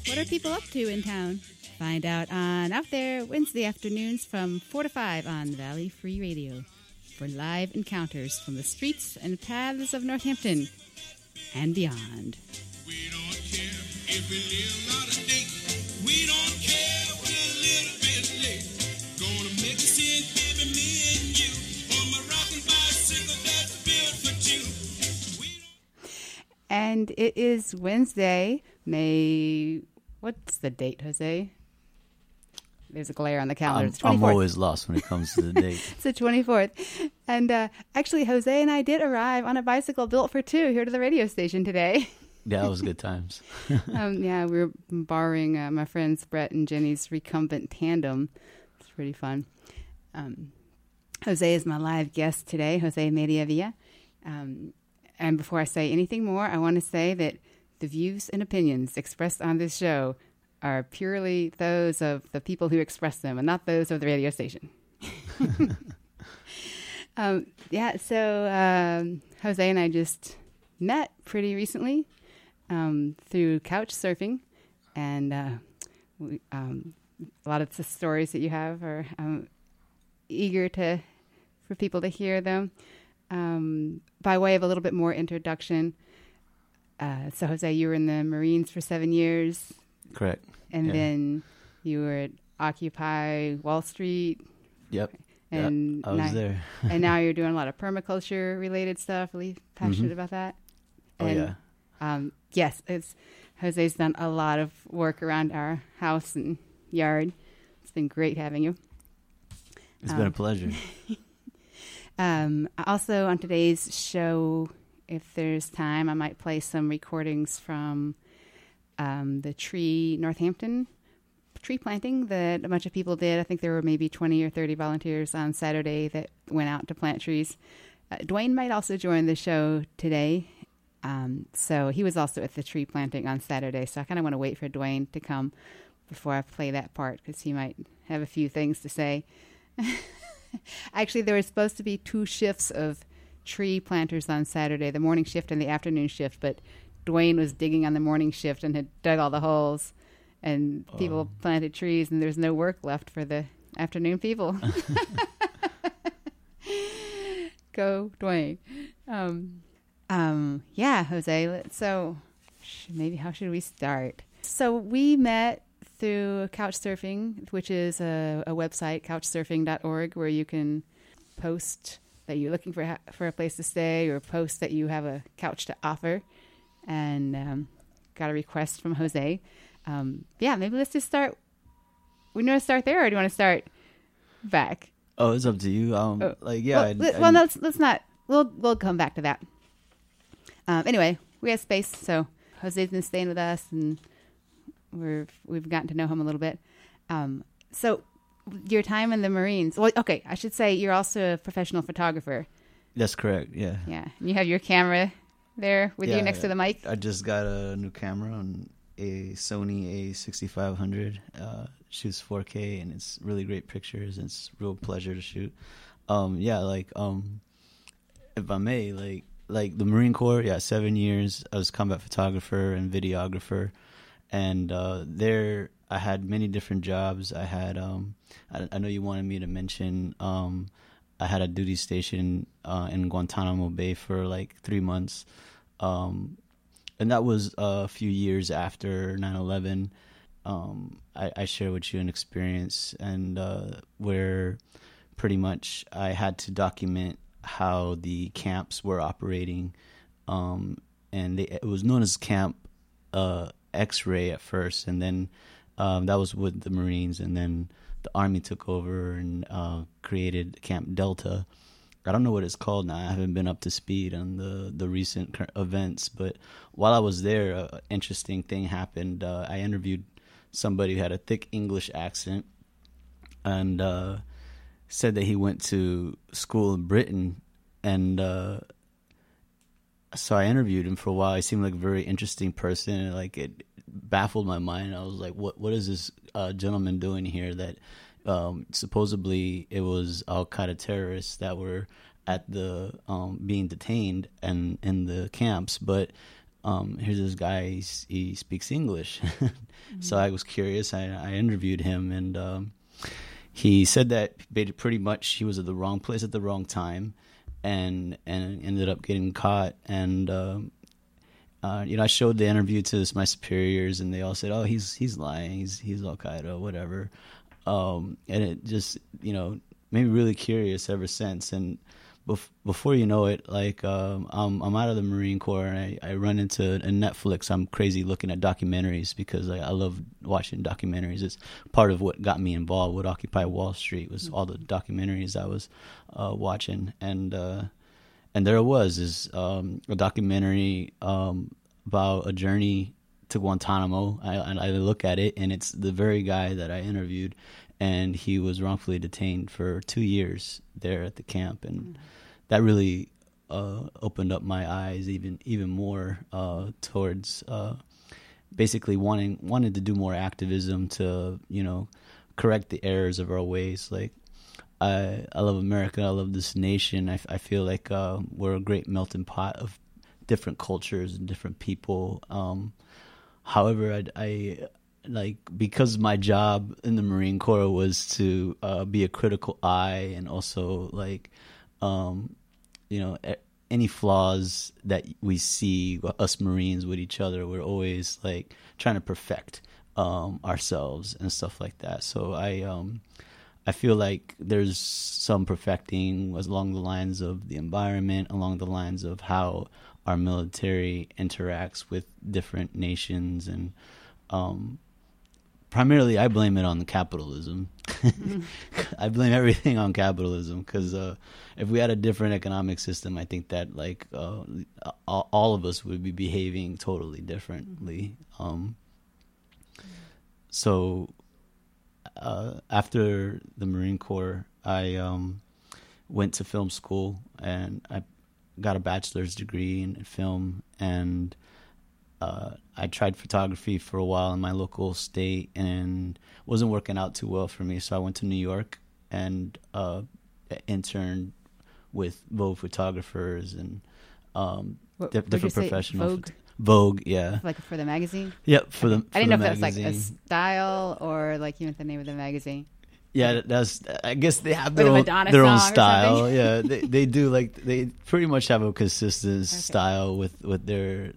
What are people up to in town? Find out on Out There Wednesday afternoons from 4 to 5 on Valley Free Radio for live encounters from the streets and paths of Northampton and beyond. We don't care if we live out of date. We don't care if we're a little bit late. Gonna make a scene, baby, me and you. On my rocking bicycle that's built for two. And it is Wednesday, May... What's the date, Jose? There's a glare on the calendar. It's 24th. I'm always lost when it comes to the date. It's the 24th. And actually, Jose and I did arrive on a bicycle built for two here to the radio station today. Yeah, it was good times. Yeah, we were borrowing my friends Brett and Jenny's recumbent tandem. It's pretty fun. Jose is my live guest today, Jose Mediavilla. And before I say anything more, I want to say that the views and opinions expressed on this show are purely those of the people who express them and not those of the radio station. So Jose and I just met pretty recently through couch surfing, and a lot of the stories that you have are eager for people to hear them. By way of a little bit more introduction, so Jose, you were in the Marines for 7 years. Correct. And then you were at Occupy Wall Street. Yep. And I was there. And now you're doing a lot of permaculture related stuff. Really passionate about that. And, yes, Jose's done a lot of work around our house and yard. It's been great having you. It's been a pleasure. Also on today's show, if there's time, I might play some recordings from the Northampton tree planting that a bunch of people did. I think there were maybe 20 or 30 volunteers on Saturday that went out to plant trees. Dwayne might also join the show today. So he was also at the tree planting on Saturday. So I kind of want to wait for Dwayne to come before I play that part because he might have a few things to say. Actually, there was supposed to be 2 shifts of tree planters on Saturday, the morning shift and the afternoon shift, but Dwayne was digging on the morning shift and had dug all the holes, and people planted trees, and there's no work left for the afternoon people. Go, Dwayne. Yeah, Jose. So maybe how should we start? So we met through Couchsurfing, which is a website, couchsurfing.org, where you can post that you're looking for a place to stay, or post that you have a couch to offer. And got a request from Jose. Maybe let's just start. We want to start there, or do you want to start back? Oh, it's up to you. Let's not. We'll come back to that. Anyway, we have space, so Jose's been staying with us, and we've gotten to know him a little bit. So your time in the Marines. Well, okay, I should say you're also a professional photographer. That's correct. Yeah. Yeah. And you have your camera there with you next to the mic. I just got a new camera on a Sony A6500. Shoots 4K, and it's really great pictures. And it's a real pleasure to shoot. If I may, like the Marine Corps, 7 years. I was combat photographer and videographer, and there I had many different jobs. I had I know you wanted me to mention I had a duty station in Guantanamo Bay for like 3 months, and that was a few years after 9/11. I share with you an experience, and where pretty much I had to document how the camps were operating, and it was known as Camp X-Ray at first, and then that was with the Marines, and then the Army took over and created Camp Delta. I don't know what it's called now. I haven't been up to speed on the recent events, but while I was there, an interesting thing happened. I interviewed somebody who had a thick English accent, and said that he went to school in Britain, and so I interviewed him for a while. He seemed like a very interesting person, and like it baffled my mind. I was like, what is this gentleman doing here? That supposedly it was Al-Qaeda terrorists that were at the being detained and in the camps, but here's this guy, he speaks English. So I was curious. I interviewed him, and he said that pretty much he was at the wrong place at the wrong time, and ended up getting caught. And I showed the interview to my superiors, and they all said, "Oh, he's lying. He's Al Qaeda, whatever." And it just made me really curious ever since. And before you know it, like I'm out of the Marine Corps, and I run into Netflix. I'm crazy looking at documentaries because I love watching documentaries. It's part of what got me involved with Occupy Wall Street was all the documentaries I was watching, and there it was a documentary about a journey to Guantanamo. I look at it, and it's the very guy that I interviewed, and he was wrongfully detained for 2 years there at the camp, and that really opened up my eyes even more towards basically wanting to do more activism to correct the errors of our ways. Like I love America. I love this nation. I feel like we're a great melting pot of different cultures and different people. However, I like, because my job in the Marine Corps was to be a critical eye, and also like any flaws that we see us Marines with each other, we're always like trying to perfect ourselves and stuff like that. So I feel like there's some perfecting along the lines of the environment, along the lines of how our military interacts with different nations, and primarily I blame it on the capitalism. I blame everything on capitalism, because if we had a different economic system, I think that like all of us would be behaving totally differently. So after the Marine Corps, I went to film school, and I got a bachelor's degree in film, and I tried photography for a while in my local state, and wasn't working out too well for me. So I went to New York and interned with Vogue photographers and different professional Vogue, yeah. Like for the magazine? Yep, for the I didn't know if magazine. that was like a style or like you meant the name of the magazine. Yeah, that's. I guess they have With their a own, Madonna their own song or style. something? Yeah, they do, like they pretty much have a consistent style with their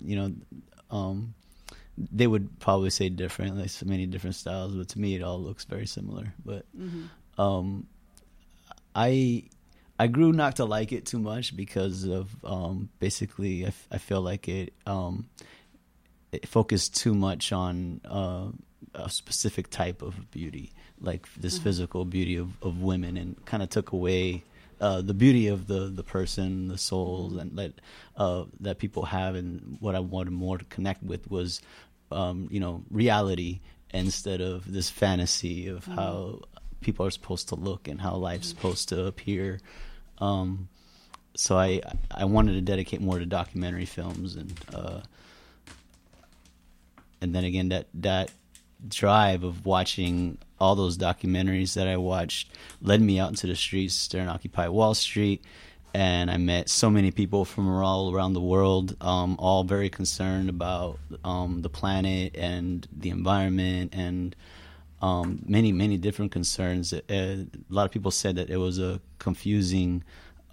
they would probably say different, like so many different styles, but to me it all looks very similar. But I grew not to like it too much because of basically I feel like it focused too much on a specific type of beauty, like this physical beauty of women, and kind of took away the beauty of the person, the soul, and that people have. And what I wanted more to connect with was reality, instead of this fantasy of how people are supposed to look and how life's supposed to appear. So I wanted to dedicate more to documentary films, and then again that drive of watching all those documentaries that I watched led me out into the streets during Occupy Wall Street, and I met so many people from all around the world, all very concerned about the planet and the environment, and many different concerns. A lot of people said that it was a confusing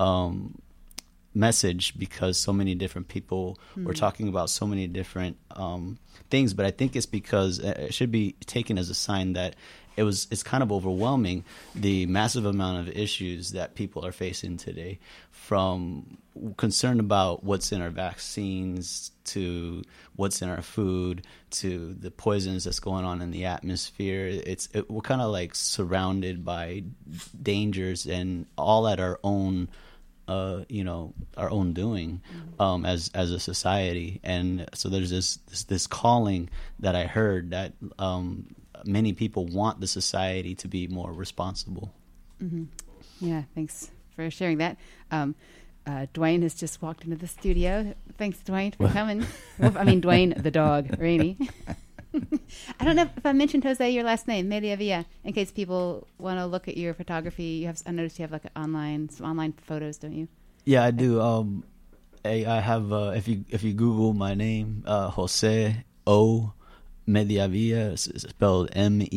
message because so many different people were talking about so many different things, but I think it's because it should be taken as a sign that it's kind of overwhelming, the massive amount of issues that people are facing today, from concern about what's in our vaccines to what's in our food to the poisons that's going on in the atmosphere. We're kind of like surrounded by dangers, and all at our own our own doing as a society. And so there's this calling that I heard that many people want the society to be more responsible. Yeah, thanks for sharing that. Dwayne has just walked into the studio. Thanks, Dwayne, for coming. I mean, Dwayne, the dog, Rainey. I don't know if I mentioned, Jose, your last name, Mediavilla, in case people want to look at your photography. I noticed you have like some online photos, don't you? Yeah, I do. I have if you Google my name, Jose O Mediavilla, it's spelled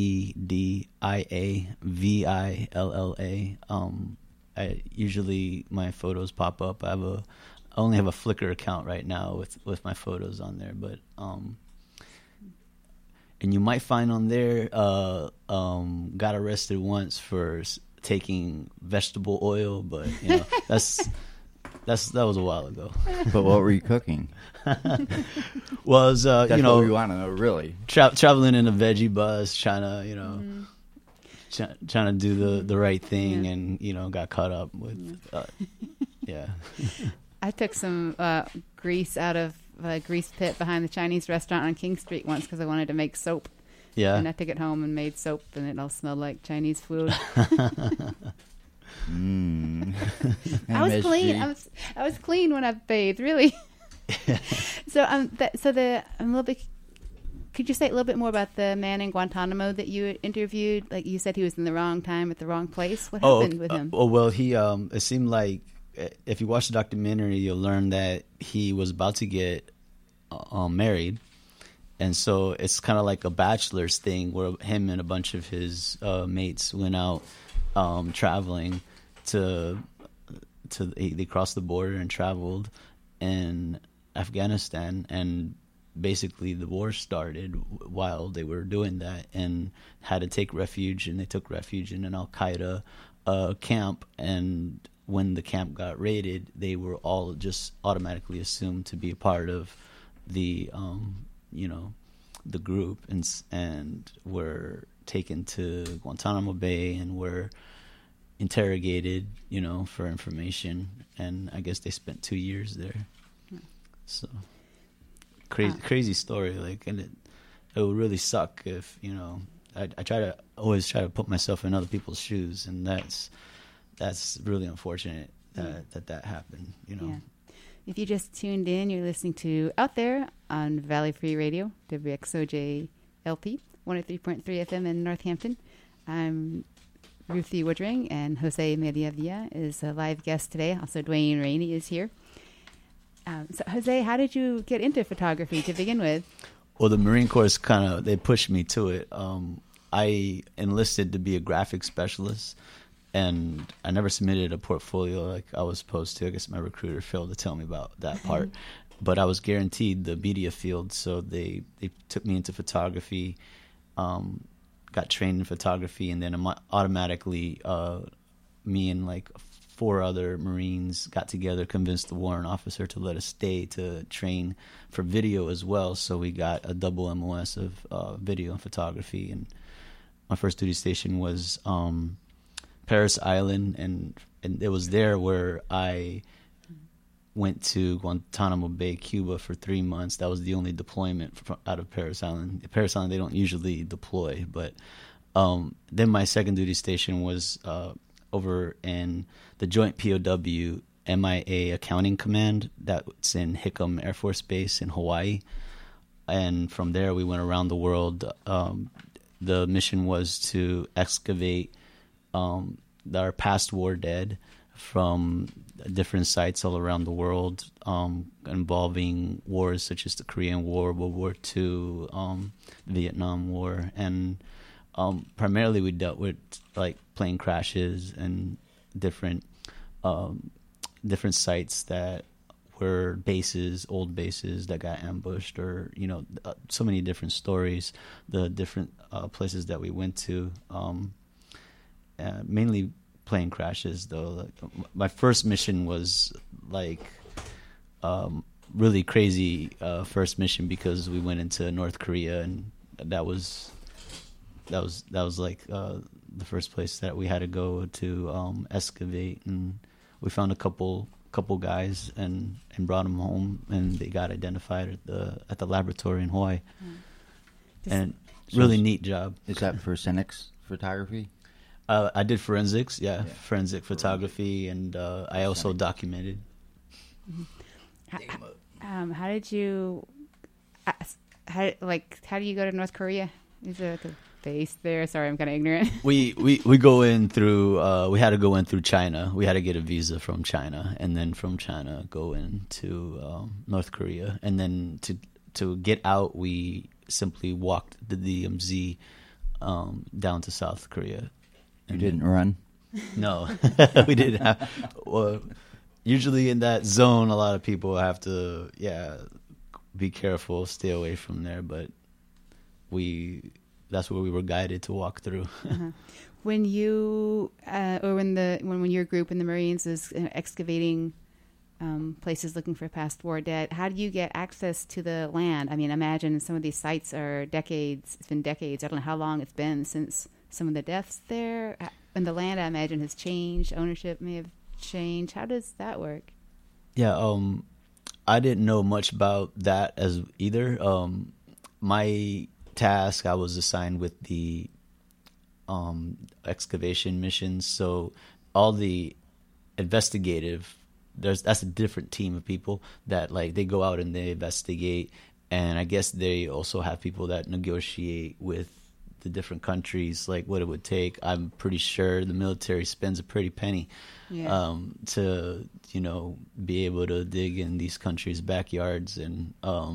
Mediavilla. Usually my photos pop up. I only have a Flickr account right now with my photos on there, but and you might find on there got arrested once for taking vegetable oil, but that was a while ago. But what were you cooking? Was That's what we want to know, really. Traveling in a veggie bus, trying to trying to do the right thing, and got caught up with yeah. I took some grease out of a grease pit behind the Chinese restaurant on King Street once because I wanted to make soap. Yeah. And I took it home and made soap, and it all smelled like Chinese food. I was clean. I was clean when I bathed, really. So I'm a little bit. Could you say a little bit more about the man in Guantanamo that you interviewed? Like you said, he was in the wrong time at the wrong place. What happened with him? Well, he it seemed like if you watch the documentary, you'll learn that he was about to get married. And so it's kind of like a bachelor's thing where him and a bunch of his mates went out traveling they crossed the border and traveled in Afghanistan, and basically the war started while they were doing that and had to take refuge, and they took refuge in an Al-Qaeda camp. And when the camp got raided, they were all just automatically assumed to be a part of the the group, and were taken to Guantanamo Bay and were interrogated, for information. And I guess they spent 2 years there. So crazy story. Like, and it would really suck if I always try to put myself in other people's shoes, and that's really unfortunate that happened. Yeah. If you just tuned in, you're listening to Out There on Valley Free Radio, WXOJ LP, 103.3 FM in Northampton. I'm Ruthie Woodring, and Jose Mediavilla is a live guest today. Also, Dwayne Rainey is here. So, Jose, how did you get into photography to begin with? Well, the Marine Corps they pushed me to it. I enlisted to be a graphic specialist, and I never submitted a portfolio like I was supposed to. I guess my recruiter failed to tell me about that part. But I was guaranteed the media field, so they took me into photography, got trained in photography, and then automatically me and like 4 other Marines got together, convinced the warrant officer to let us stay to train for video as well. So we got a double MOS of video and photography. And my first duty station was Paris Island, and it was there where I went to Guantanamo Bay, Cuba for 3 months. That was the only deployment out of Paris Island. Paris Island, they don't usually deploy, but then my second duty station was over in the Joint POW MIA Accounting Command that's in Hickam Air Force Base in Hawaii. And from there, we went around the world. The mission was to excavate our past war dead from different sites all around the world, involving wars such as the Korean War, World War II, the Vietnam War, and primarily we dealt with like plane crashes and different sites that were bases, old bases that got ambushed, or so many different stories. The different places that we went to, mainly plane crashes though. My first mission was like really crazy first mission because we went into North Korea, and that was like the first place that we had to go to excavate, and we found a couple guys and brought them home, and they got identified at the laboratory in Hawaii. And really neat job. Is that for Cenex photography? I did forensics, forensic photography, and I also documented. How did you? How do you go to North Korea? Is it base there? Sorry, I'm kind of ignorant. We go in through. We had to go in through China. We had to get a visa from China, and then from China go into North Korea, and then to get out, we simply walked the DMZ down to South Korea. You didn't run? No, we didn't have. Well, usually in that zone, a lot of people have to, be careful, stay away from there. But that's where we were guided to walk through. Uh-huh. When you or when your group in the Marines is excavating places looking for past war dead, how do you get access to the land? I mean, imagine some of these sites are decades. It's been decades. I don't know how long it's been since some of the deaths there. And the land, I imagine, has changed. Ownership may have changed. How does that work? Yeah, I didn't know much about that as either. My task, I was assigned with the excavation missions. So all the investigative, that's a different team of people that like they go out and they investigate, and I guess they also have people that negotiate with the different countries, like what it would take. I'm pretty sure the military spends a pretty penny to be able to dig in these countries' backyards, and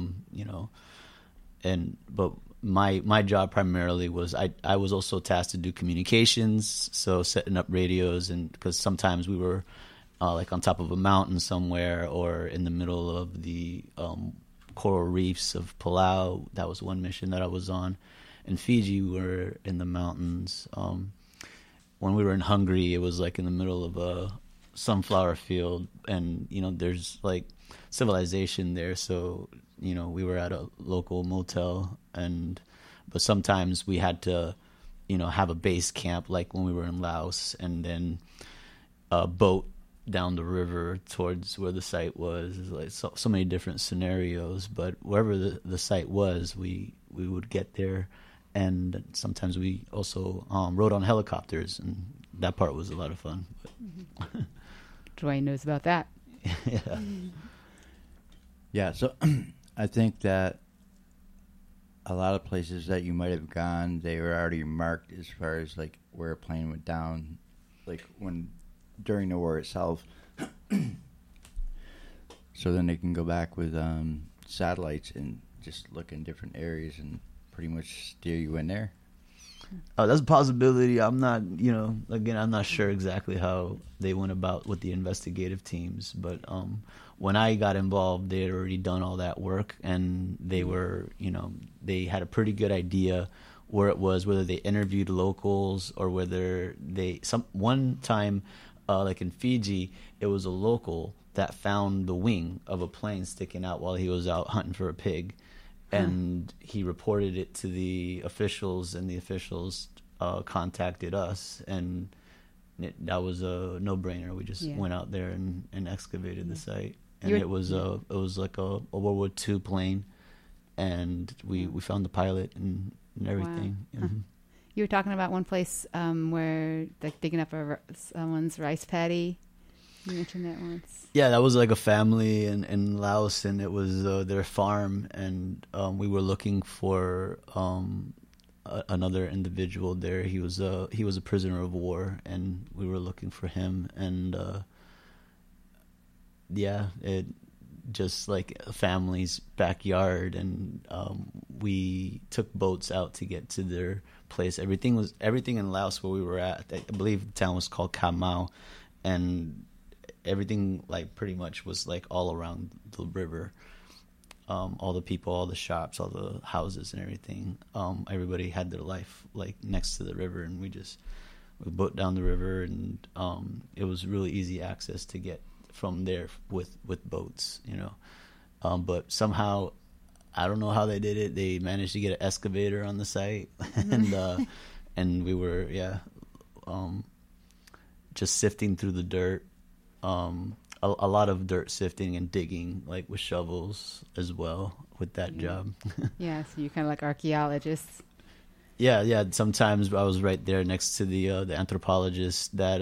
but my job primarily was I was also tasked to do communications, so setting up radios, and because sometimes we were like on top of a mountain somewhere or in the middle of the coral reefs of Palau. That was one mission that I was on. In Fiji, we were in the mountains. When we were in Hungary, it was like in the middle of a sunflower field, and there's like civilization there, so we were at a local motel, but sometimes we had to have a base camp, like when we were in Laos, and then a boat down the river towards where the site was. Like so many different scenarios, but wherever the site was, we would get there. And sometimes we also rode on helicopters, and that part was a lot of fun. Mm-hmm. Dwayne knows about that. Yeah. Yeah, so I think that a lot of places that you might have gone, they were already marked as far as like where a plane went down, like during the war itself. So then they can go back with satellites and just look in different areas and pretty much steer you in there. That's a possibility. I'm not, again, I'm not sure exactly how they went about with the investigative teams, but when I got involved, they had already done all that work, and they were, they had a pretty good idea where it was, whether they interviewed locals or whether one time, like in Fiji, it was a local that found the wing of a plane sticking out while he was out hunting for a pig. And he reported it to the officials, and the officials contacted us, and that was a no-brainer. We just went out there and excavated the site, and it was like a World War II plane, and we found the pilot and everything. Wow. Mm-hmm. You were talking about one place where they're digging up someone's rice paddy. You mentioned that once. Yeah, that was like a family in Laos, and it was their farm, and we were looking for another individual there. He was a prisoner of war, and we were looking for him, and it just like a family's backyard, and we took boats out to get to their place. Everything in Laos where we were at, I believe the town was called Kha Mau, and everything like pretty much was like all around the river. All the people, all the shops, all the houses and everything. Everybody had their life like next to the river, and we boat down the river, and it was really easy access to get from there with boats, but somehow, I don't know how they did it. They managed to get an excavator on the site, and we were just sifting through the dirt. A lot of dirt sifting and digging, like with shovels as well, with that job. Yeah, so you're kind of like archaeologists. Yeah. Sometimes I was right there next to the anthropologist that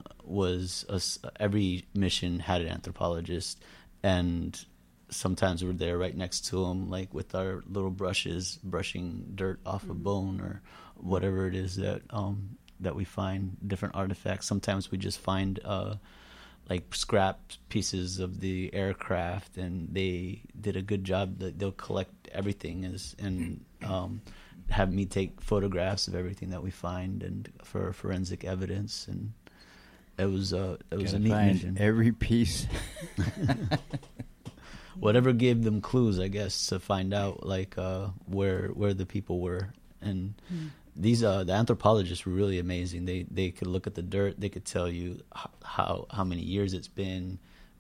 every mission had an anthropologist, and sometimes we're there right next to him, like with our little brushes, brushing dirt off a bone or whatever it is that we find, different artifacts. Sometimes we just find like scrap pieces of the aircraft, and they did a good job. They'll collect everything and have me take photographs of everything that we find and for forensic evidence. And it was a neat mission. Every piece. Whatever gave them clues, I guess, to find out like where the people were. And these the anthropologists were really amazing. They could look at the dirt. They could tell you how many years it's been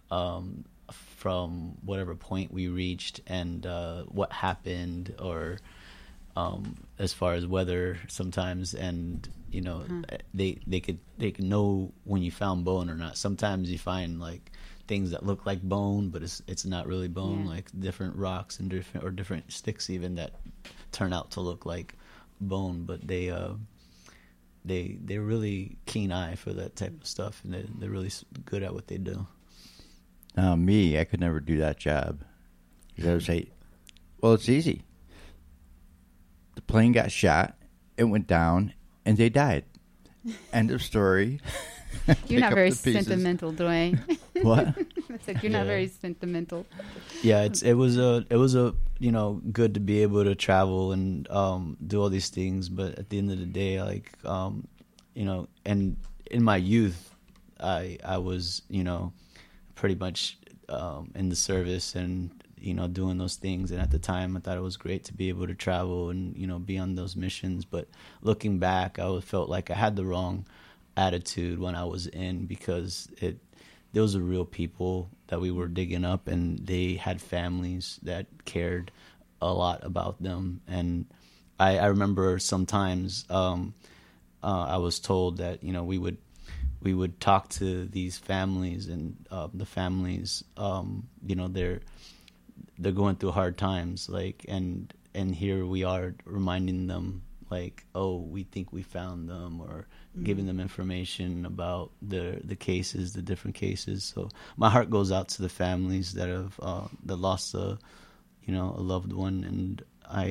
from whatever point we reached, and what happened, or as far as weather sometimes. And they could know when you found bone or not. Sometimes you find like things that look like bone, but it's not really bone. Like different rocks and different sticks even that turn out to look like bone. But they're really keen eye for that type of stuff, and they're really good at what they do. Me, I could never do that job. Because I would say, well, it's easy. The plane got shot, it went down, and they died. End of story. You're not very sentimental, Dwayne. What? I said you're not very sentimental. Yeah, it was a good to be able to travel and do all these things, but at the end of the day, like and in my youth, I was pretty much in the service and doing those things, and at the time I thought it was great to be able to travel and be on those missions. But looking back, I felt like I had the wrong attitude when I was in, because those are real people that we were digging up, and they had families that cared a lot about them. And I remember sometimes I was told that we would talk to these families, and the families they're going through hard times, like, and here we are reminding them like, oh, we think we found them, or giving them information about the cases, the different cases. So my heart goes out to the families that have that lost a loved one. And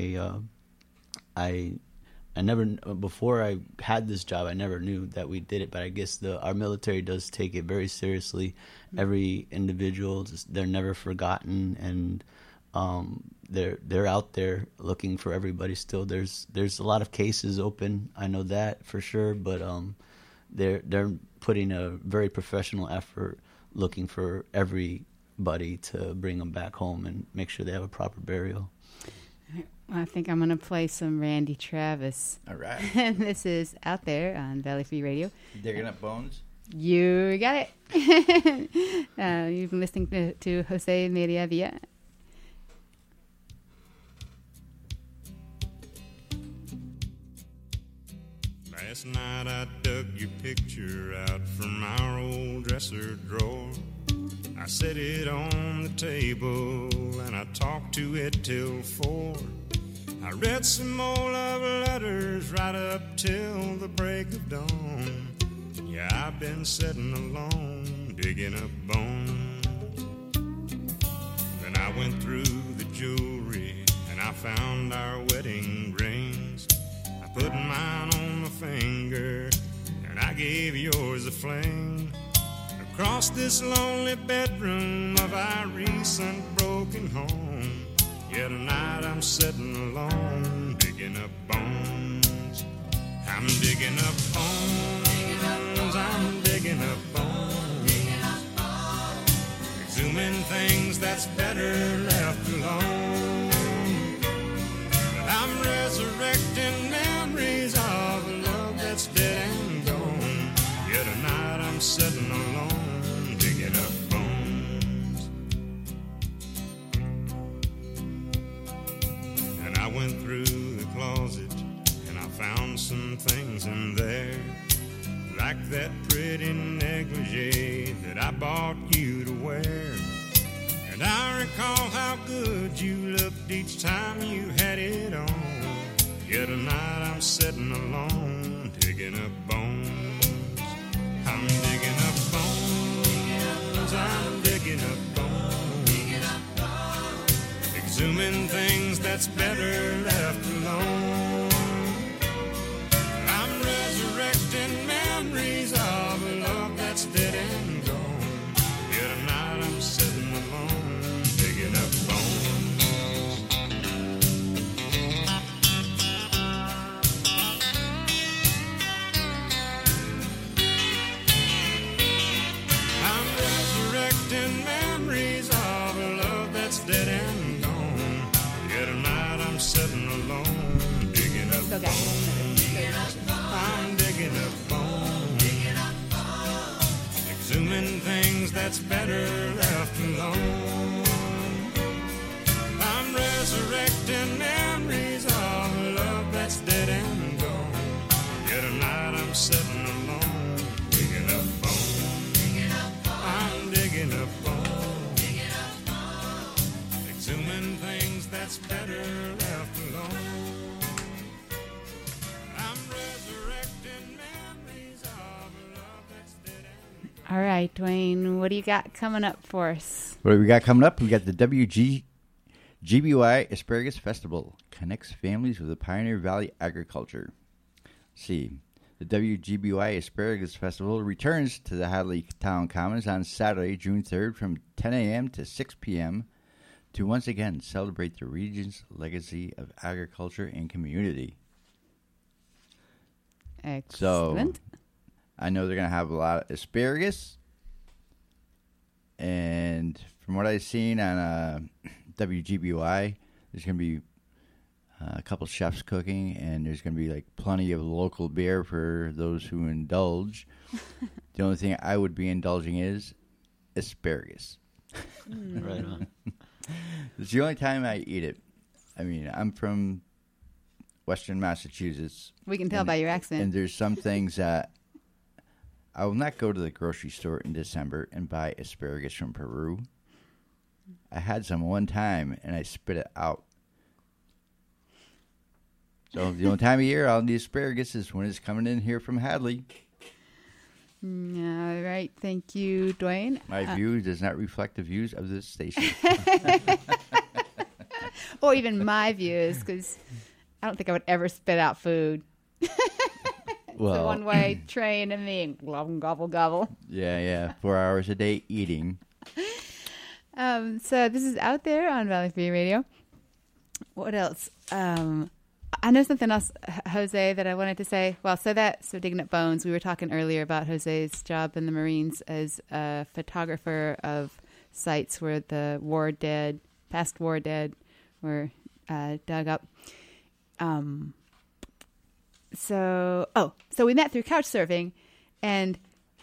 I never, before I had this job, I never knew that we did it, but I guess our military does take it very seriously. Every individual, they're never forgotten, and they're out there looking for everybody still. There's a lot of cases open, I know that for sure, but they're putting a very professional effort looking for everybody to bring them back home and make sure they have a proper burial. I think I'm going to play some Randy Travis. All right. And this is Out There on Valley Free Radio. Digging up bones? You got it. You've been listening to Jose Maria Villa. Last night I dug your picture out from our old dresser drawer. I set it on the table and I talked to it till 4. I read some more love letters right up till the break of dawn. Yeah, I've been sitting alone, digging up bones. Then I went through the jewelry and I found our wedding rings. I put mine on my finger and I gave yours a fling. Across this lonely bedroom of our recent broken home, yeah, tonight I'm sitting alone, digging up bones. I'm digging up bones, I'm digging up bones, exhuming things that's better left alone. I'm resurrecting memories of a love that's dead and gone. Yeah, tonight I'm sitting alone, digging up bones. And I went through the closet and I found some things in there, like that pretty negligee that I bought you to wear. And I recall how good you looked each time you had it on. Yeah, tonight I'm sitting alone, digging up bones. I'm digging up bones, I'm digging up bones, exhuming things that's better left alone. resurrecting memories of a love that's dead and gone. Yet tonight I'm sitting alone, digging up Still got I'm digging up bones, exhuming things that's better left alone. I'm resurrecting memories of a love that's dead and gone. Yet tonight I'm sitting alone, digging up bones. I'm digging up bones, exhuming things that's better left alone. I'm resurrecting memories of a love that's dead and gone. All right, Dwayne, what do you got coming up for us? What do we got coming up? We got the GBY Asparagus Festival. Connects families with the Pioneer Valley agriculture. Let's see. The WGBY Asparagus Festival returns to the Hadley Town Commons on Saturday, June 3rd from 10 a.m. to 6 p.m. to once again celebrate the region's legacy of agriculture and community. Excellent. So, I know they're going to have a lot of asparagus. And from what I've seen on WGBY, there's going to be a couple chefs cooking, and there's going to be like plenty of local beer for those who indulge. The only thing I would be indulging is asparagus. Right on. It's the only time I eat it. I mean, I'm from Western Massachusetts. We can tell by your accent. And there's some things that I will not go to the grocery store in December and buy asparagus from Peru. I had some one time, and I spit it out. So the only time of year I'll need asparagus is when it's coming in here from Hadley. All right. Thank you, Dwayne. My view does not reflect the views of this station. Or even my views, because I don't think I would ever spit out food. It's a Well, one-way train and me gobble, gobble, gobble. yeah. 4 hours a day eating. So this is Out There on Valley Free Radio. What else? I know something else, Jose, that I wanted to say. Well, so Digging Up Bones, we were talking earlier about Jose's job in the Marines as a photographer of sites where the past war dead were dug up. So we met through couch surfing, and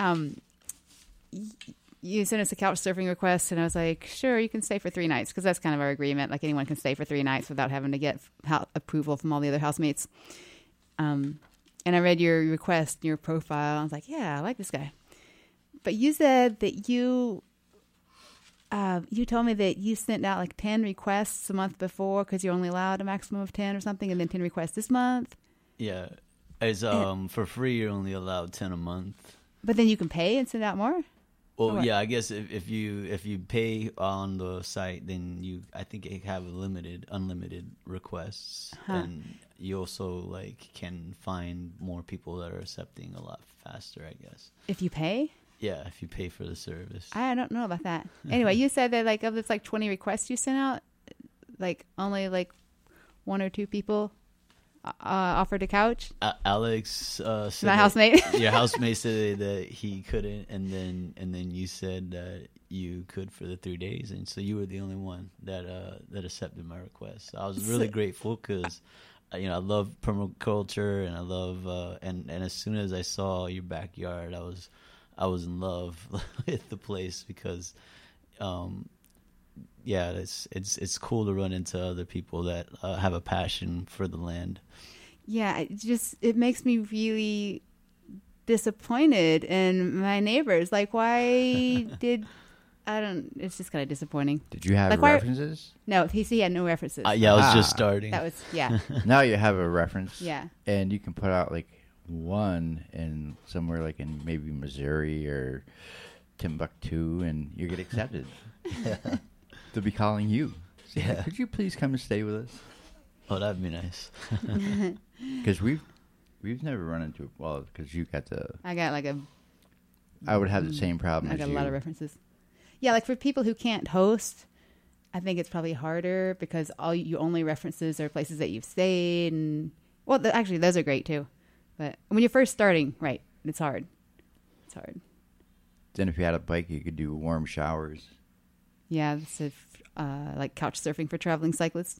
you sent us a couch surfing request, and I was like, sure, you can stay for 3 nights, because that's kind of our agreement. Like, anyone can stay for 3 nights without having to get approval from all the other housemates. And I read your request, your profile. I was like, yeah, I like this guy. But you said that you told me that you sent out like 10 requests a month before, because you're only allowed a maximum of 10 or something, and then 10 requests this month. Yeah. As for free, you're only allowed 10 a month. But then you can pay and send out more? Well, yeah, I guess if you pay on the site, then I think you have unlimited requests, and you also can find more people that are accepting a lot faster, I guess. If you pay? Yeah, if you pay for the service. I don't know about that. Anyway, you said that of this 20 requests you sent out, only 1 or 2 people offered a couch. Alex said my housemate. Your housemate said that he couldn't, and then you said that you could for the 3 days, and so you were the only one that accepted my request. So I was really grateful, because I love permaculture, and I love and as soon as I saw your backyard, I was in love with the place, because yeah, it's cool to run into other people that have a passion for the land. Yeah, it makes me really disappointed in my neighbors. Why did it's just kind of disappointing. Did you have references? No, he had no references. Yeah, I was just starting. That was, yeah. Now you have a reference. Yeah. And you can put out one in somewhere in maybe Missouri or Timbuktu, and you get accepted. Yeah. They'll be calling you. So, yeah. Could you please come and stay with us? Oh, that'd be nice. Because we've never run into it. Well, because you got the. I got I would have the same problem. I got a lot of references. Yeah, for people who can't host, I think it's probably harder, because your only references are places that you've stayed, and actually those are great too. But when you're first starting, right, it's hard. It's hard. Then if you had a bike, you could do warm showers. Yeah, this is like couch surfing for traveling cyclists.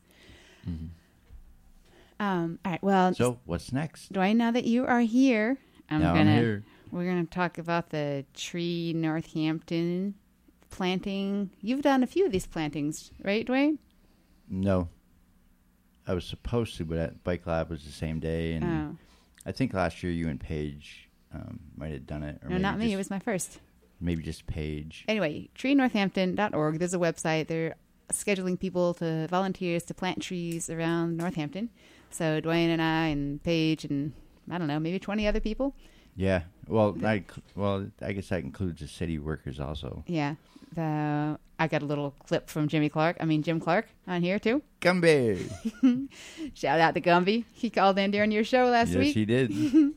All right. Well, So what's next? Dwayne, now that you are here, I'm here. we're gonna talk about the Tree Northampton planting. You've done a few of these plantings, right, Dwayne? No. I was supposed to, but at Bike Lab was the same day. And Oh. I think last year you and Paige might have done it. Or No, maybe not me. just- It was my first. Maybe just Paige. Anyway, treenorthampton.org. There's a website. They're scheduling people volunteers to plant trees around Northampton. So Dwayne and I and Paige and, I don't know, maybe 20 other people. Yeah. Well, I guess that includes the city workers also. Yeah. I got a little clip from Jim Clark on here, too. Gumby. Shout out to Gumby. He called in during your show last Yes, week. he did.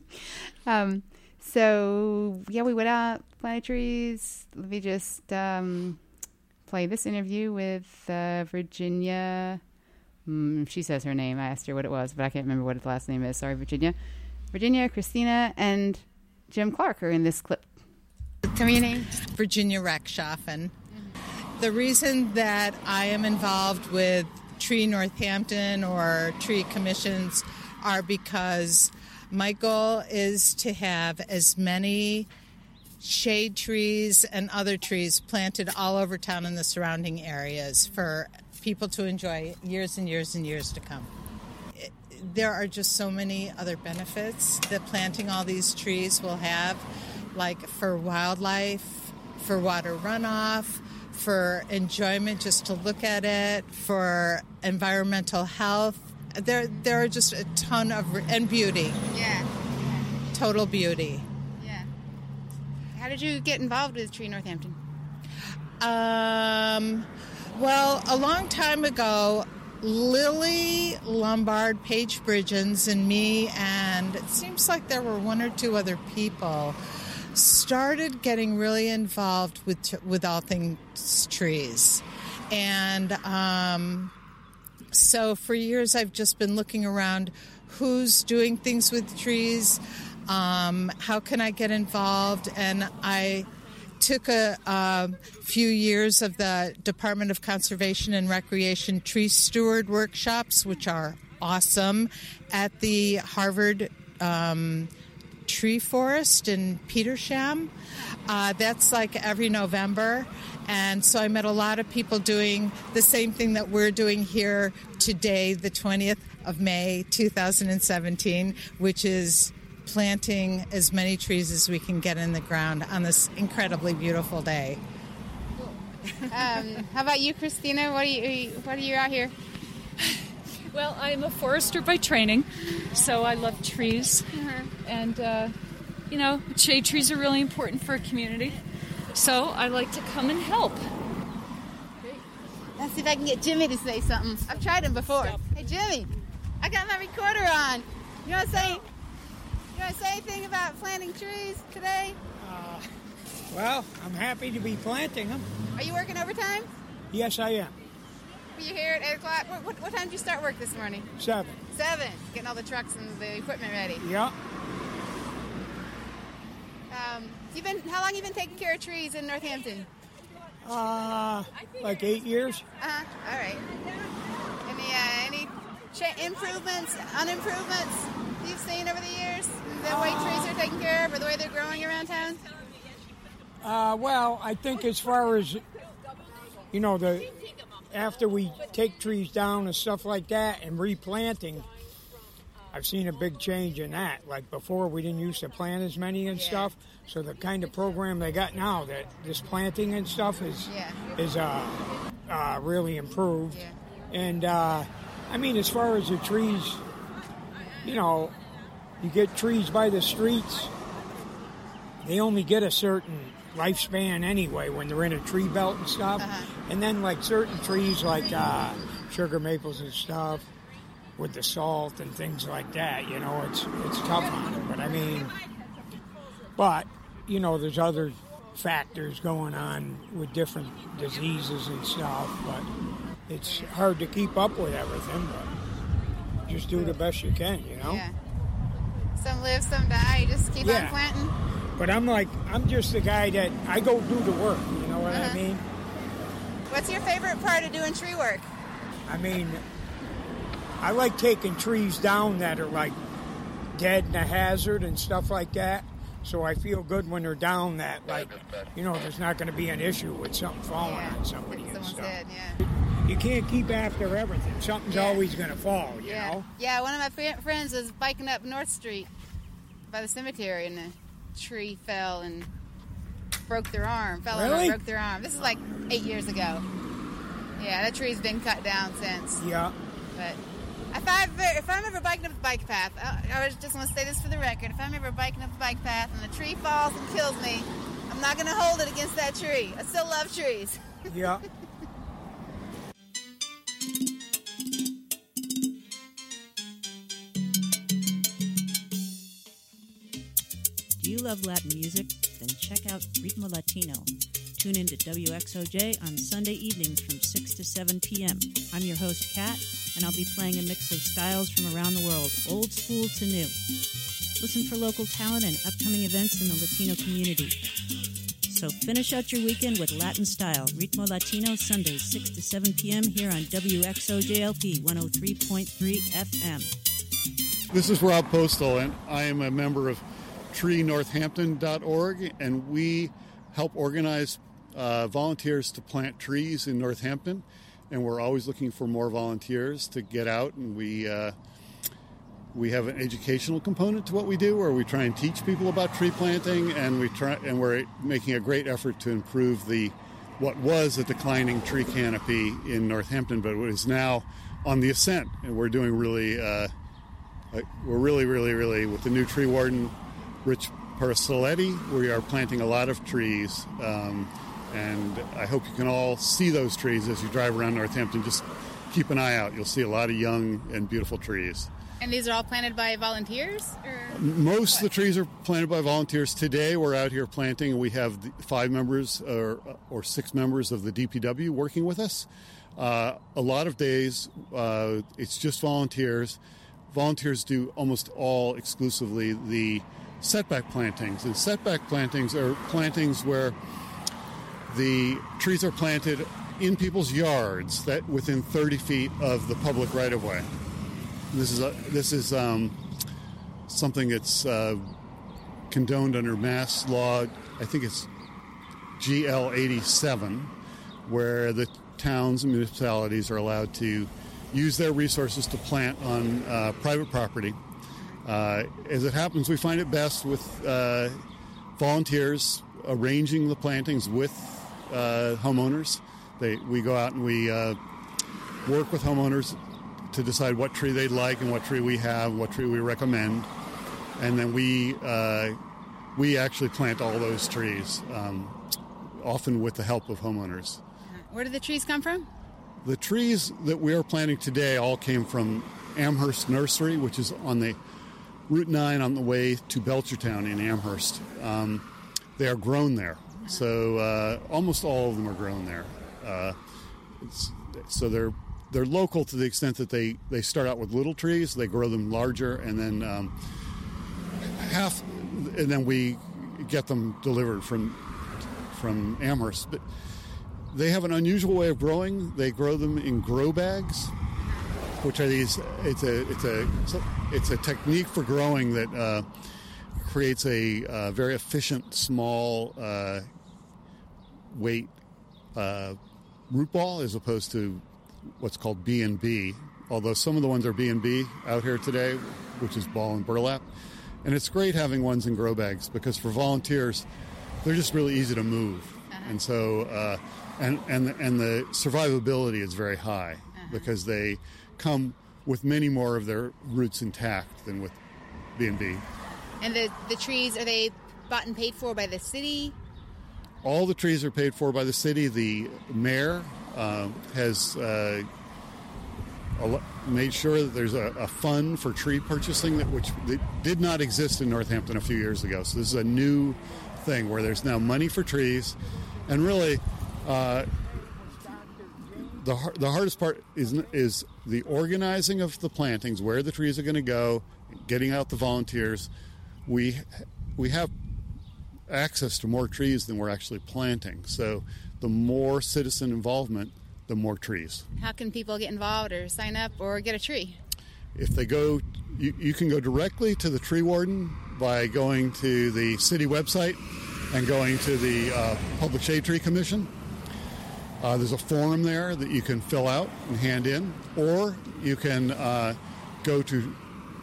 So, yeah, we went out, planted trees. Let me just play this interview with Virginia. She says her name. I asked her what it was, but I can't remember what the last name is. Sorry, Virginia. Virginia, Christina, and Jim Clark are in this clip. Tell me your name. Virginia Rackschaffen. The reason that I am involved with Tree Northampton or tree commissions are because my goal is to have as many shade trees and other trees planted all over town and the surrounding areas for people to enjoy years and years and years to come. There are just so many other benefits that planting all these trees will have, like for wildlife, for water runoff, for enjoyment just to look at it, for environmental health. There are just a ton of, and beauty, Yeah. total beauty. Yeah. How did you get involved with Tree Northampton? Well, a long time ago, Lily Lombard, Paige Bridgens, and me, and it seems like there were one or two other people, started getting really involved with all things trees. And so for years I've just been looking around who's doing things with trees, how can I get involved, and I took a few years of the Department of Conservation and Recreation tree steward workshops, which are awesome, at the Harvard Tree Forest in Petersham. That's like every November. And so I met a lot of people doing the same thing that we're doing here today, the 20th of May, 2017, which is planting as many trees as we can get in the ground on this incredibly beautiful day. How about you, Christina? What are you out here? Well, I'm a forester by training, so I love trees. And, shade trees are really important for a community. So I like to come and help. Let's see if I can get Jimmy to say something. I've tried him before. Hey, Jimmy, I got my recorder on. You want to say anything about planting trees today? Well, I'm happy to be planting them. Are you working overtime? Yes, I am. Were you here at 8 o'clock? What time did you start work this morning? 7. 7. Getting all the trucks and the equipment ready. Yeah. How long you been taking care of trees in Northampton? Like 8 years. All right. Any improvements, unimprovements you've seen over the years? The way trees are taken care of or the way they're growing around town? Well, I think as far as, after we take trees down and stuff like that and replanting, I've seen a big change in that. Like before, we didn't used to plant as many and stuff. So the kind of program they got now, that this planting and stuff is really improved. Yeah. And as far as the trees, you get trees by the streets. They only get a certain lifespan anyway when they're in a tree belt and stuff. And then like certain trees like sugar maples and stuff, with the salt and things like that, it's tough on them. But there's other factors going on with different diseases and stuff, but it's hard to keep up with everything, but just do the best you can, Yeah. Some live, some die. Just keep on planting. But I'm just the guy that I go do the work. You know what I mean? What's your favorite part of doing tree work? I mean, I like taking trees down that are like dead and a hazard and stuff like that. So I feel good when they're down that, like, you know, there's not going to be an issue with something falling on somebody and stuff. Dead, yeah. You can't keep after everything. Something's always going to fall, you know? Yeah, one of my friends was biking up North Street by the cemetery, and a tree fell and broke their arm. Fell over and broke their arm. This is like 8 years ago. Yeah, that tree's been cut down since. Yeah. But if I'm ever biking up the bike path, I just want to say this for the record. If I'm ever biking up the bike path and a tree falls and kills me, I'm not going to hold it against that tree. I still love trees. Yeah. Do you love Latin music? Then check out Ritmo Latino. Tune in to WXOJ on Sunday evenings from 6 to 7 p.m. I'm your host, Kat, and I'll be playing a mix of styles from around the world, old school to new. Listen for local talent and upcoming events in the Latino community. So finish out your weekend with Latin style. Ritmo Latino, Sundays, 6 to 7 p.m. here on WXOJLP 103.3 FM. This is Rob Postal, and I am a member of TreeNorthampton.org, and we help organize volunteers to plant trees in Northampton, and we're always looking for more volunteers to get out, and we have an educational component to what we do, where we try and teach people about tree planting, and we're making a great effort to improve what was a declining tree canopy in Northampton, but what is now on the ascent, and we're doing really with the new tree warden, Rich Parasoletti, we are planting a lot of trees, and I hope you can all see those trees as you drive around Northampton. Just keep an eye out. You'll see a lot of young and beautiful trees. And these are all planted by volunteers? Most of the trees are planted by volunteers. Today we're out here planting, and we have 5 members or 6 members of the DPW working with us. A lot of days it's just volunteers. Volunteers do almost all exclusively the setback plantings. And setback plantings are plantings where the trees are planted in people's yards, that within 30 feet of the public right-of-way. This is something that's condoned under Mass Law, I think it's GL 87, where the towns and municipalities are allowed to use their resources to plant on private property. As it happens, we find it best with volunteers arranging the plantings with homeowners. We go out and we work with homeowners to decide what tree they like and what tree we have, what tree we recommend, and then we actually plant all those trees, often with the help of homeowners. Where do the trees come from? The trees that we are planting today all came from Amherst Nursery, which is on the Route 9 on the way to Belchertown in Amherst. They are grown there, so almost all of them are grown there. So they're local to the extent that they start out with little trees, they grow them larger, and then we get them delivered from Amherst. But they have an unusual way of growing. They grow them in grow bags, which are these. It's a technique for growing that creates a very efficient small weight root ball, as opposed to what's called B&B. Although some of the ones are B&B out here today, which is ball and burlap, and it's great having ones in grow bags because for volunteers, they're just really easy to move, and so. And the survivability is very high because they come with many more of their roots intact than with B&B. And the trees, are they bought and paid for by the city? All the trees are paid for by the city. The mayor has made sure that there's a fund for tree purchasing which did not exist in Northampton a few years ago. So this is a new thing where there's now money for trees, and really. The hardest part is the organizing of the plantings, where the trees are going to go, getting out the volunteers. We have access to more trees than we're actually planting. So the more citizen involvement, the more trees. How can people get involved or sign up or get a tree? If they go, you can go directly to the tree warden by going to the city website and going to the Public Shade Tree Commission. There's a form there that you can fill out and hand in, or you can go to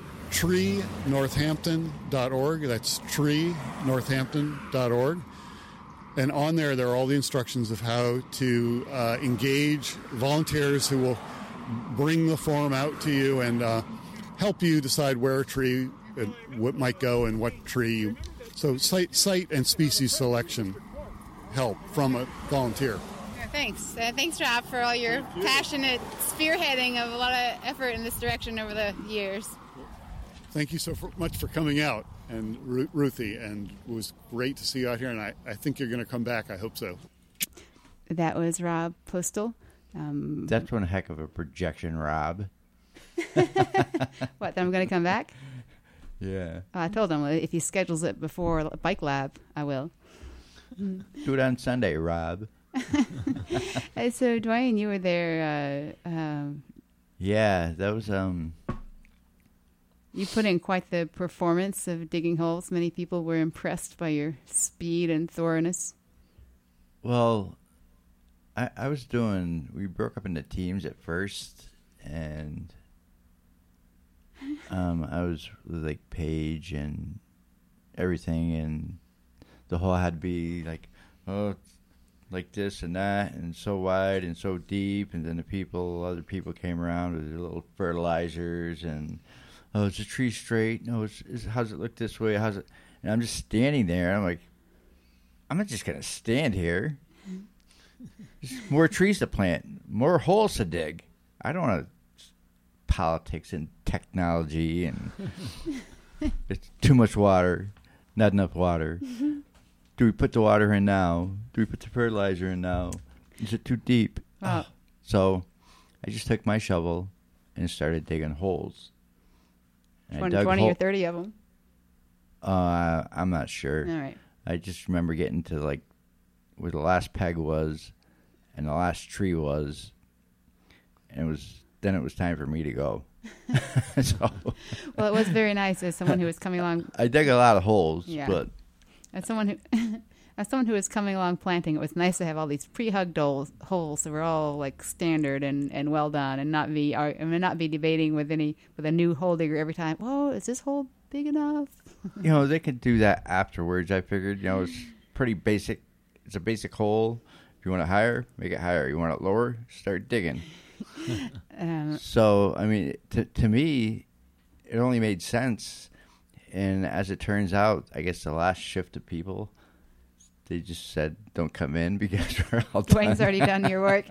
treenorthampton.org. That's treenorthampton.org. And on there are all the instructions of how to engage volunteers who will bring the form out to you and help you decide where a tree what might go and what tree. So site and species selection help from a volunteer. Thanks. Thanks, Rob, for all your passionate spearheading of a lot of effort in this direction over the years. Thank you so much for coming out, and Ruthie, and it was great to see you out here, and I think you're going to come back. I hope so. That was Rob Postal. That's one heck of a projection, Rob. What, that I'm going to come back? Yeah. I told him if he schedules it before Bike Lab, I will. Do it on Sunday, Rob. So, Dwayne, you were there. Yeah, that was... You put in quite the performance of digging holes. Many people were impressed by your speed and thoroughness. Well, I was doing... We broke up into teams at first, and I was with, like, Paige and everything, and the hole had to be, like, like this and that, and so wide and so deep, and then other people came around with their little fertilizers, and... Oh, is the tree straight? No, how's it look this way? How's it? And I'm just standing there. I'm like, I'm not just going to stand here. There's more trees to plant, more holes to dig. I don't want politics and technology and it's too much water, not enough water. Do we put the water in now? Do we put the fertilizer in now? Is it too deep? So I just took my shovel and started digging holes. 20 or 30 of them? I'm not sure. All right. I just remember getting to, like, where the last peg was and the last tree was, and then it was time for me to go. Well, it was very nice as someone who was coming along. I dug a lot of holes, yeah. But... As someone who was coming along planting, it was nice to have all these pre-hugged holes that were all like standard and well done, and not be debating with a new hole digger every time. Whoa, is this hole big enough? They could do that afterwards. I figured, it's pretty basic. It's a basic hole. If you want it higher, make it higher. You want it lower, start digging. So, I mean, to me, it only made sense. And as it turns out, I guess the last shift of people, they just said, don't come in because we're all done. Dwayne's already done your work.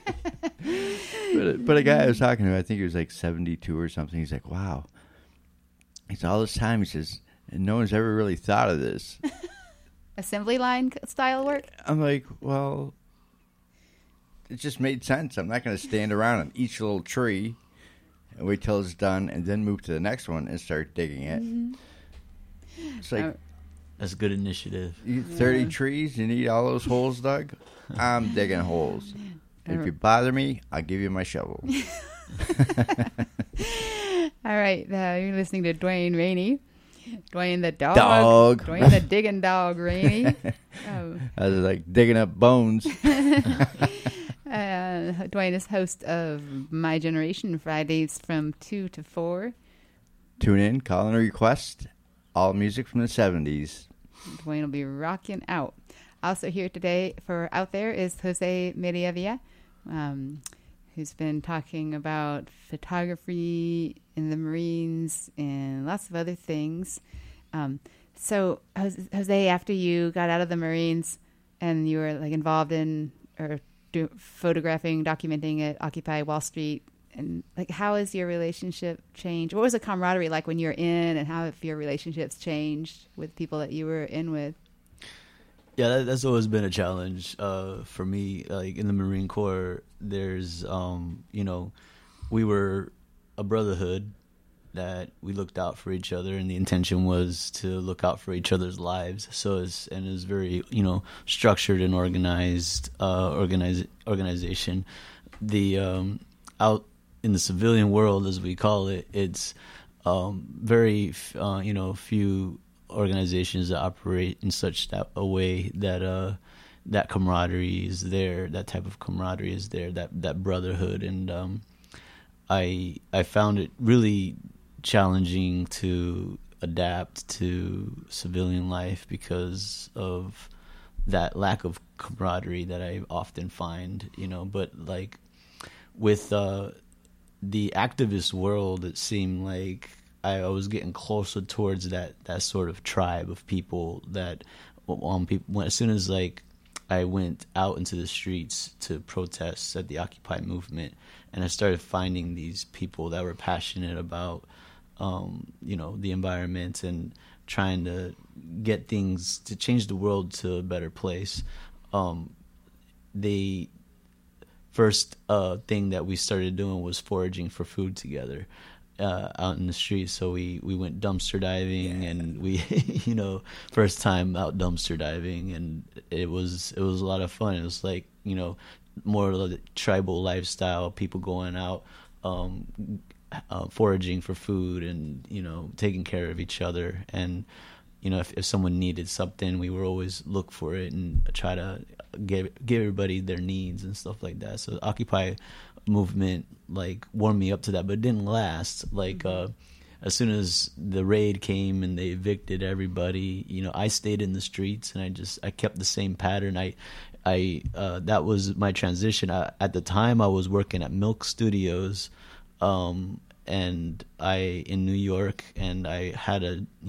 But a guy I was talking to, I think he was like 72 or something. He's like, wow. He's all this time, he says, and no one's ever really thought of this. Assembly line style work? I'm like, well, it just made sense. I'm not going to stand around on each little tree and wait till it's done and then move to the next one and start digging it. Mm-hmm. It's like... That's a good initiative. 30 trees, you need all those holes dug? I'm digging holes. If you bother me, I'll give you my shovel. All right, you're listening to Dwayne Rainey. Dwayne the dog. Dwayne the digging dog, Rainey. I was like digging up bones. Dwayne is host of My Generation Fridays from 2 to 4. Tune in, call and request. All music from the 70s. Dwayne will be rocking out. Also here today for Out There is Jose Mediavia, who's been talking about photography in the Marines and lots of other things. So, Jose, after you got out of the Marines and you were like involved in photographing, documenting at Occupy Wall Street, and like, how has your relationship changed? What was the camaraderie like when you were in, and how have your relationships changed with people that you were in with? Yeah, that's always been a challenge for me. Like in the Marine Corps, there's, we were a brotherhood, that we looked out for each other, and the intention was to look out for each other's lives. So it's very, you know, structured and organized organization. The out in the civilian world, as we call it, it's very you know, few organizations that operate in such a way that that camaraderie is there, that type of camaraderie is there, that brotherhood, and I found it really challenging to adapt to civilian life because of that lack of camaraderie that I often find, you know. But like with the activist world, it seemed like I was getting closer towards that sort of tribe of people that people, as soon as like I went out into the streets to protest at the Occupy movement, and I started finding these people that were passionate about you know, the environment and trying to get things to change the world to a better place. The first thing that we started doing was foraging for food together out in the streets. So we went dumpster diving, and we, you know, first time out dumpster diving, and it was a lot of fun. It was like, you know, more of the tribal lifestyle, people going out foraging for food and, you know, taking care of each other. And, you know, if someone needed something, we would always look for it and try to give everybody their needs and stuff like that. So the Occupy movement like warmed me up to that, but it didn't last. Like as soon as the raid came and they evicted everybody, you know, I stayed in the streets, and I kept the same pattern. I that was my transition. At the time I was working at Milk Studios, and in New York, and I had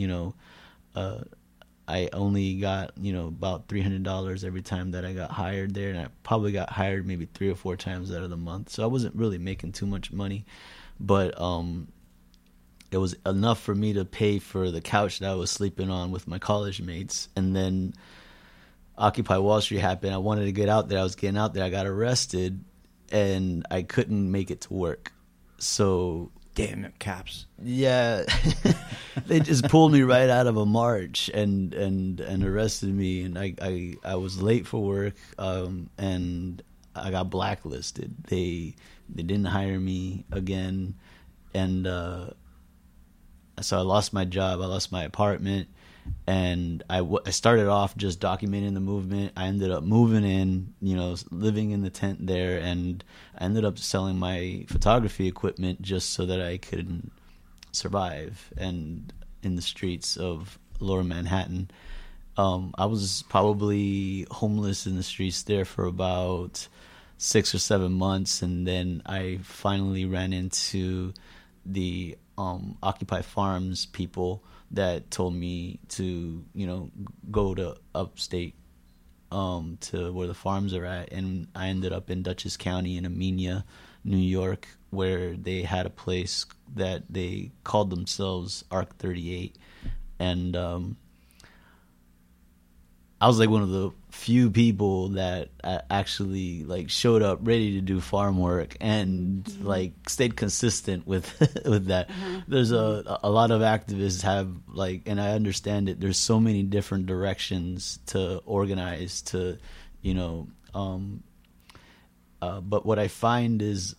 I only got, you know, about $300 every time that I got hired there, and I probably got hired maybe 3 or 4 times out of the month. So I wasn't really making too much money, but it was enough for me to pay for the couch that I was sleeping on with my college mates. And then Occupy Wall Street happened. I wanted to get out there. I was getting out there. I got arrested, and I couldn't make it to work. So damn the cops! Yeah, they just pulled me right out of a march and arrested me, and I was late for work, and I got blacklisted. They didn't hire me again, and so I lost my job. I lost my apartment. And I started off just documenting the movement. I ended up moving in, you know, living in the tent there, and I ended up selling my photography equipment just so that I could survive and in the streets of Lower Manhattan. I was probably homeless in the streets there for about 6 or 7 months, and then I finally ran into the Occupy Farms people that told me to, you know, go to upstate to where the farms are at, and I ended up in Dutchess County in Amenia, New York, where they had a place that they called themselves Arc 38, and I was like one of the few people that actually like showed up ready to do farm work and like stayed consistent with with that. There's a lot of activists have like, and I understand it, there's so many different directions to organize to, you know, but what I find is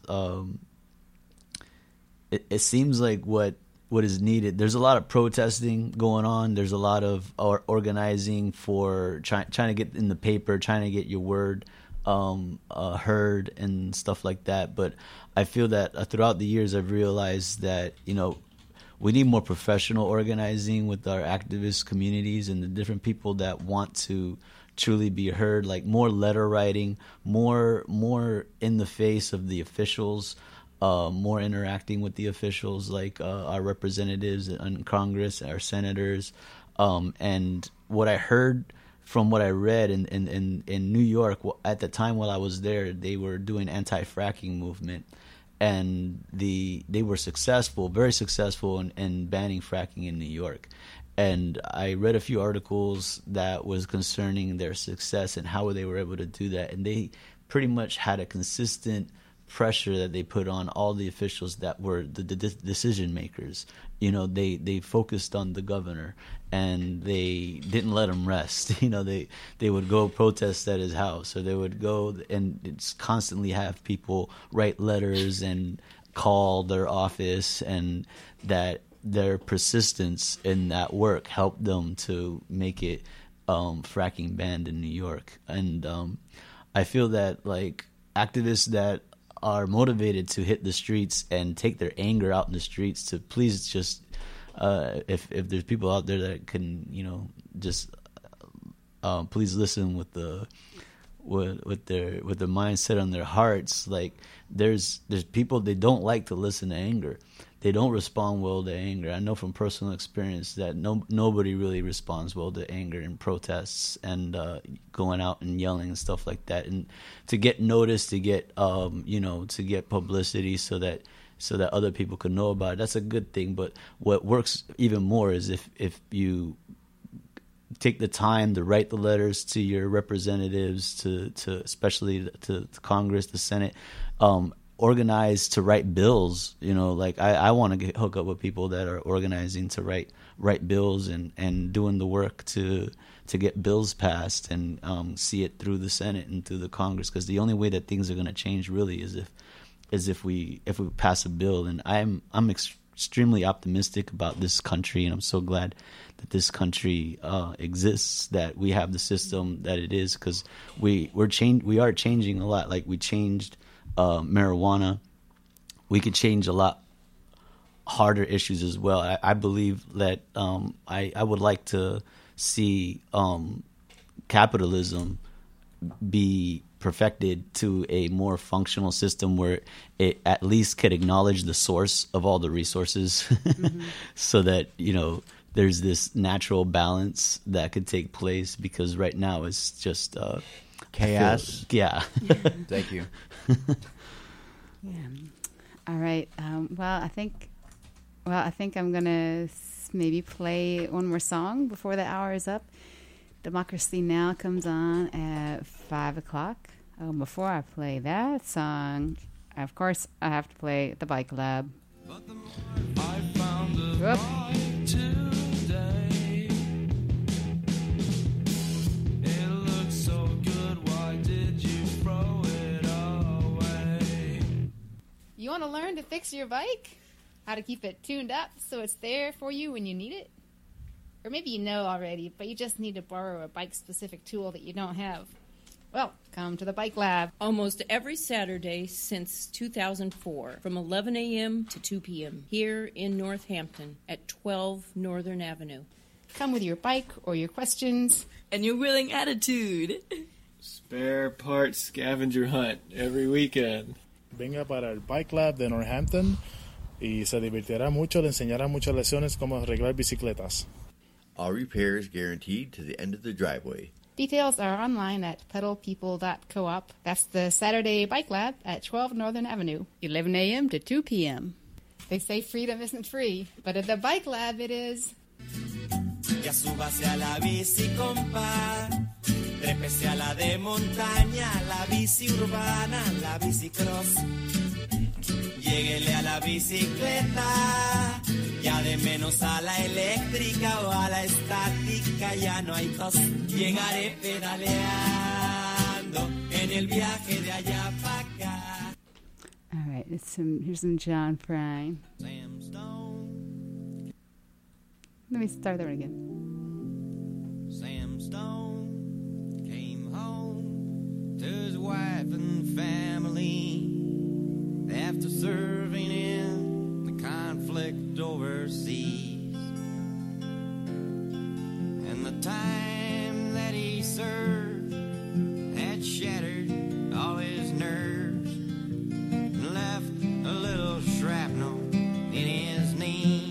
it seems like what is needed. There's a lot of protesting going on. There's a lot of organizing for trying to get in the paper, trying to get your word heard and stuff like that. But I feel that throughout the years, I've realized that, you know, we need more professional organizing with our activist communities and the different people that want to truly be heard, like more letter writing, more in the face of the officials, more interacting with the officials, like our representatives in Congress, our senators. And what I heard from what I read in New York, at the time while I was there, they were doing anti-fracking movement. And they were successful, very successful in banning fracking in New York. And I read a few articles that was concerning their success and how they were able to do that. And they pretty much had a consistent pressure that they put on all the officials that were the decision makers. You know, they focused on the governor, and they didn't let him rest. You know, they would go protest at his house, or they would go and it's constantly have people write letters and call their office, and that their persistence in that work helped them to make it fracking banned in New York. And I feel that like activists that are motivated to hit the streets and take their anger out in the streets, to please just if there's people out there that can, you know, just please listen with their mindset on their hearts. Like there's people, they don't like to listen to anger. They don't respond well to anger. I know from personal experience that nobody really responds well to anger and protests and going out and yelling and stuff like that. And to get noticed, to get to get publicity, so that other people can know about it, that's a good thing. But what works even more is if you take the time to write the letters to your representatives, to especially to Congress, the Senate. Organize to write bills. You know, like I want to hook up with people that are organizing to write bills and doing the work to get bills passed and see it through the Senate and through the Congress, because the only way that things are going to change really is if we pass a bill. And I'm extremely optimistic about this country, and I'm so glad that this country exists, that we have the system that it is, because we are changing a lot. Like we changed marijuana. We could change a lot harder issues as well. I believe that I would like to see capitalism be perfected to a more functional system where it at least could acknowledge the source of all the resources, so that, you know, there's this natural balance that could take place, because right now it's just chaos. Yeah. Thank you. Yeah. All right. I think I'm gonna maybe play one more song before the hour is up. Democracy Now! Comes on at 5:00. Before I play that song, of course, I have to play the Bike Lab. I found a bike today. It looks so good, why did you throw it away? You want to learn to fix your bike? How to keep it tuned up so it's there for you when you need it? Or maybe you know already, but you just need to borrow a bike-specific tool that you don't have. Well, come to the Bike Lab. Almost every Saturday since 2004, from 11 a.m. to 2 p.m., here in Northampton at 12 Northern Avenue. Come with your bike or your questions. And your willing attitude. Spare parts scavenger hunt every weekend. Venga para el Bike Lab de Northampton y se divertirá mucho, le enseñará muchas lecciones cómo arreglar bicicletas. All repairs guaranteed to the end of the driveway. Details are online at pedalpeople.coop. That's the Saturday Bike Lab at 12 Northern Avenue, 11 a.m. to 2 p.m. They say freedom isn't free, but at the Bike Lab it is. Ya súbase a la bici, compa. Trépese a la de montaña, la bici urbana, la bici cross. Lléguele a la bicicleta, ya de menos a la eléctrica o a la estática, ya no hay tos. Llegaré pedaleando en el viaje de allá para acá. All right, here's some John Prine. Sam Stone. Let me start that one again. Sam Stone came home to his wife and family after serving in the conflict overseas. And the time that he served had shattered all his nerves and left a little shrapnel in his knee.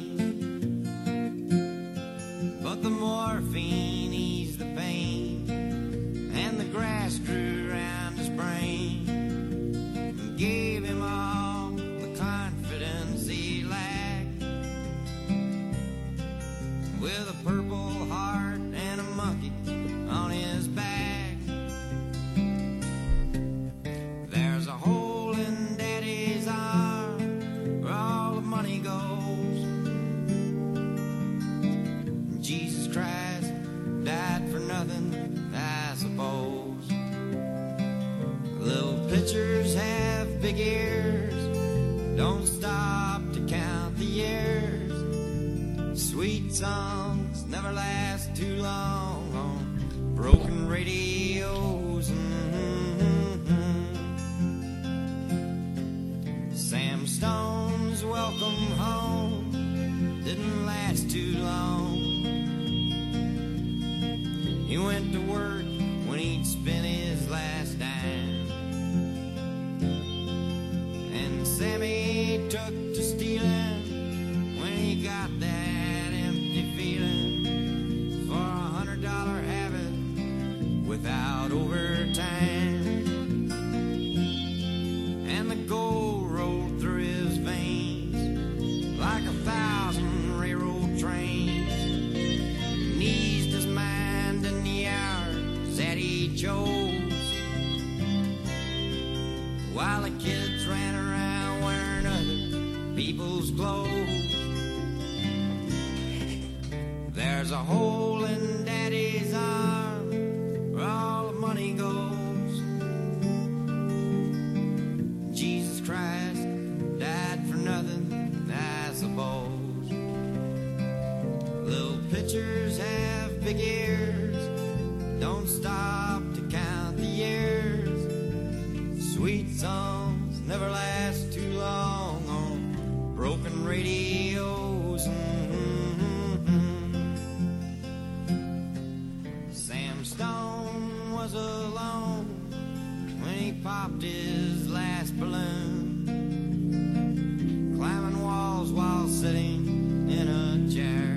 But the morphine eased the pain and the grass grew around his brain. big ears. Don't stop to count the years. Sweet songs never last too long on broken radios. Sam Stone's welcome home didn't last too long. He went to work when he'd spent his last dime, and Sammy took to stealing when he got that empty feeling for $100 habit without overtime. And the gold rolled through his veins like 1,000 railroad trains, and eased his mind in the hours that he chose, while the kids ran around wearing other people's clothes. There's a hole in Daddy's arm where all the money goes. Jesus Christ died for nothing, I suppose. Little pitchers have big ears. Don't stop to count the years. Sweet songs never last too long on broken radios. Sam Stone was alone when he popped his last balloon, climbing walls while sitting in a chair.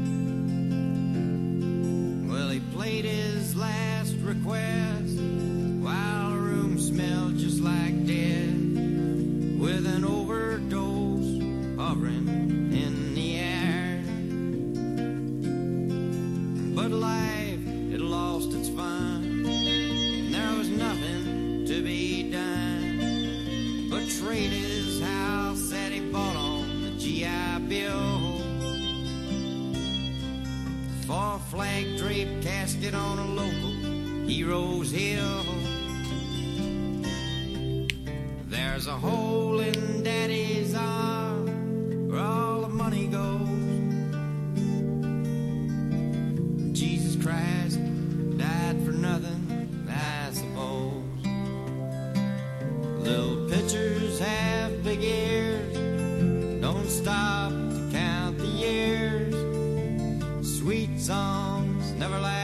Well, he played his last request while the room smelled just like dead, with an overdose hovering in the air. But life had lost its fun, and there was nothing to be done but trade his house that he bought on the GI Bill for a flag-draped casket on a local hero's hill. There's a hole in Daddy's arm where all the money goes. Jesus Christ died for nothing, I suppose. Little pitchers have big ears. Don't stop to count the years. Sweet songs never last